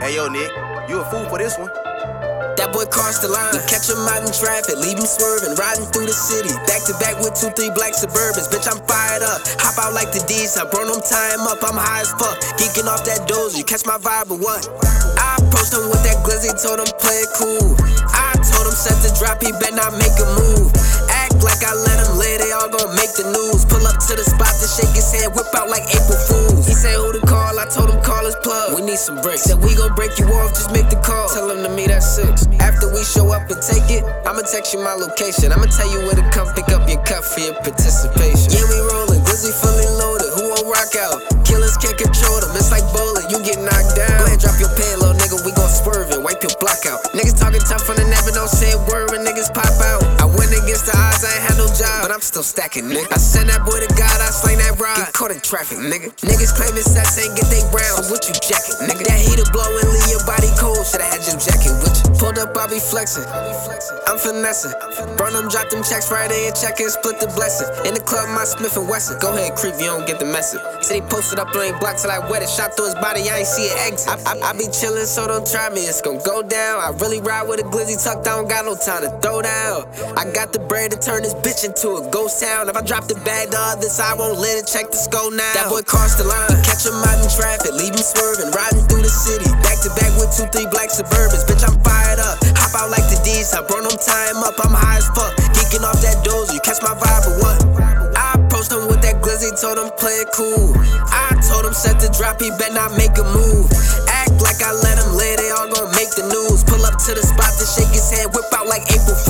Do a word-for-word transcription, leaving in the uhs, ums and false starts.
Hey yo, Nick, you a fool for this one. That boy crossed the line. Catch him out in traffic, leave him swerving, riding through the city. Back to back with two, three black Suburbans. Bitch, I'm fired up. Hop out like the D's. I burn them, tie him up. I'm high as fuck. Geeking off that dozy. Catch my vibe or what? I approached him with that glizzy, told him play it cool. I told him set the drop, he bet not make a move. Act like I let him lay, they all gon' make the news. Pull up to the spot to shake his head, whip out like April Fools. He said who to call, I told him call his plug. We need some bricks. Said we gon' break you off, just make the call. Tell him to meet at six. After we show up and take it, I'ma text you my location. I'ma tell you where to come pick up your cup for your participation. Yeah, we rollin', glizzy fully loaded. Who won't rock out? Killers can't control them, it's like bowling, you get knocked down. Go ahead, drop your pen, little nigga, we gon' swerve and wipe your block out. Niggas talking tough on the never don't say a word when niggas pop out. I went against the odds, I ain't had no job, but I'm still stacking, nigga. I send that boy to God, I slang that rod. Get caught in traffic, nigga. Niggas claiming sets ain't get they rounds, so what you jacking, nigga? That heater blowin', leave your body cold, shoulda had your jacket with you. Pulled up, I be flexing, I'm finessing. Burn them, drop them checks Friday and check and split the blessing. In the club, my Smith and Wesson. Go ahead, creep, you don't get the message. Say they posted up on a block till I wet it. Shot through his body, I ain't see it exit. I, I, I be chillin', so don't try me, it's gon' go down. I really ride with a glizzy tucked, I don't got no time to throw down. I got the bread to turn this bitch into a ghost town. If I drop the bag the other side, won't let it check the score now. That boy crossed the line, catch him out in traffic, leave him swerving, riding through the city. Back to back with two, three black Suburbans. Bitch, I'm fired up, hop out like the D's. I burn them, tie him up, I'm high as fuck. Geeking off that dozy, catch my vibe or what? I approached him with that glizzy, told him play it cool. I told him set the drop, he bet not make a move. Act like I let him lay, they all gon' make the news. Pull up to the spot to shake his head, whip out like April Fools.